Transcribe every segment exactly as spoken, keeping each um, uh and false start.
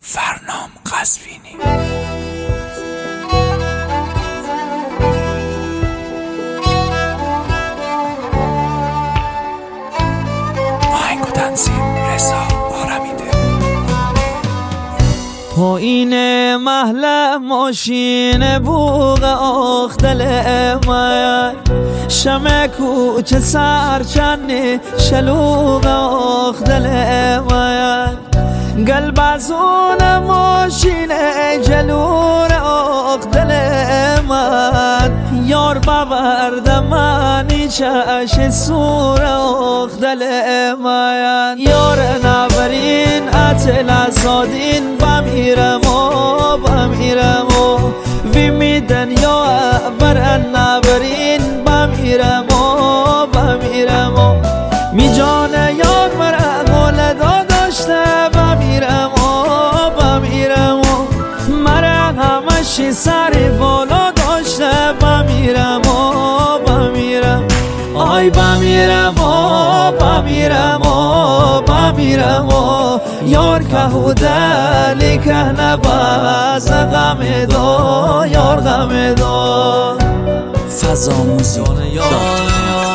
فرنام قزوینی. آهنگ و تنظیم رضا آرمیده. پایین محل ماشین بوغ آخ دل من، شمع کوچه سرچنی شلوغ آخ دل من، قلب از اون ماشین جلور آخ دل من، یار باورد منی چش سور آخ دل من، یار نبرین اتل ازادین بمیرم و بمیرم و وی میدن یا برن نبرین بمیرم و بمیرم و می جان یار مرا مولدا داشته بمیرم و بمیرم و مرا همشی سری بالا داشته بمیرم و بمیرم، آی بمیرم و بمیرم و بمیرم و یار که دلی که نباز غم دو یار غم دو فضا موزیک دات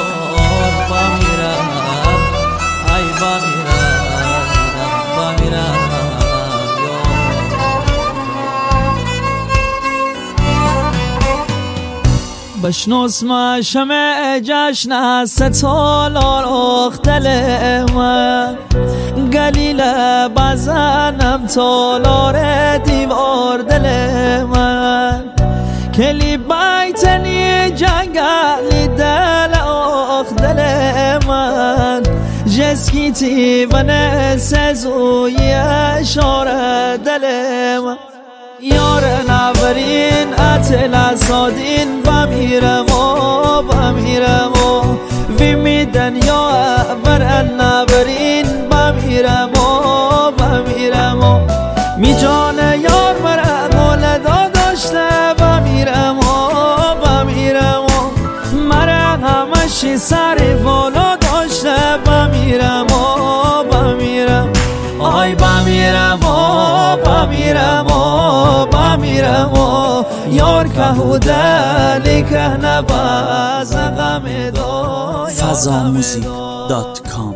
بشنوس ما شمع جشن ستالار آخ دل من، قلیل بزنم تالار دیوار دل من، کلی بیتنی جنگلی دل آخ دل من، جسکیتی و نسزوی اشاره دل من، یار نبرین اتل ازادین بمیرم و بمیرم و وی میدن یا برن نبرین بمیرم و بمیرم و می جان یار مرا مولدا داشته بمیرم و بمیرم و مرا همشی سری بالا داشته بمیرم و بمیرم، آی بمیرم و بمیرم و بمیرم و یار که دلی که نباز غم دو فضا موزیک دات کام